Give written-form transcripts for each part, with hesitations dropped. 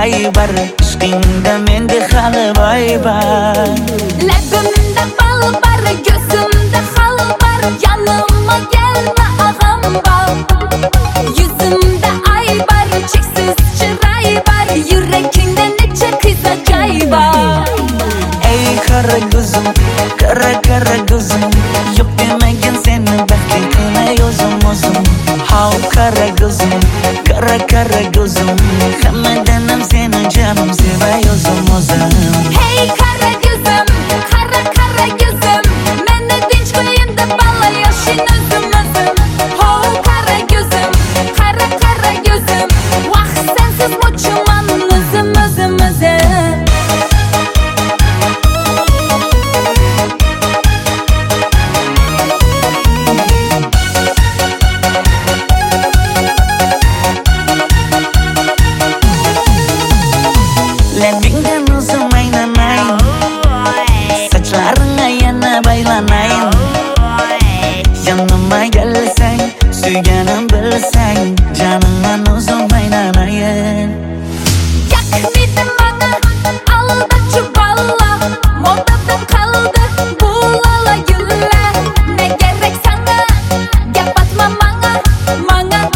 aybar ishqingda menda hali boy bar. Labimda bal bar, gözümde hal bar, yanıma gelme ağam bar. Yüzümde ay bar, çeksiz çıray bar, yüreğinde neçe kız acay bar. Ey kara gözüm, kara gözüm, yok demegin seni belki kılay özüm. Hav kara gözüm, kara gözüm, hammadanam seni canım sevay özüm. Hey kara gözüm, kara gözüm, meni dinç koyun da bala yaşın özüm. Hav kara gözüm, kara gözüm, vah sensiz muçuman özüm. Labingdan uzun aylanayın, saçlarına yana baylanayın. Yanıma gelsen, suyganım bilsen, canımdan uzun aylanayın. Yak dedim bana, alda çuballa, modadan kaldı bu lala güller. Ne gerek sana, yapatma bana.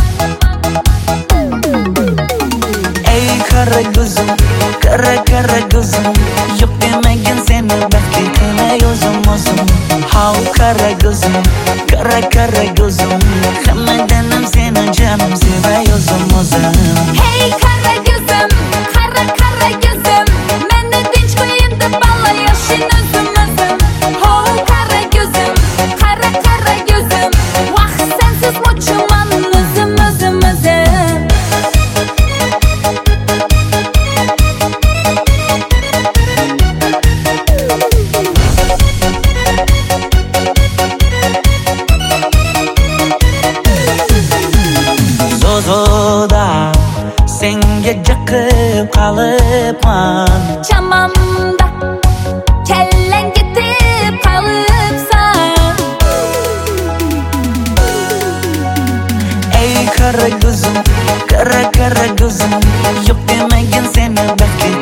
Ey kara gözüm, kara gözüm, yok demegin seni belki kılay özüm. Hav kara gözüm, kara gözüm, hammadanam seni canım sevay özüm. Hey kara gözüm, kara gözüm, meni dinç koyun da bala yaşın özüm. Hav kara gözüm, kara gözüm, vah sensiz muçuman özüm. Zozoda senga jaqib qalıpman, Chamamda kellen gitip kalıpsan. ey kara gözüm, kara gözüm, yok demegin seni belki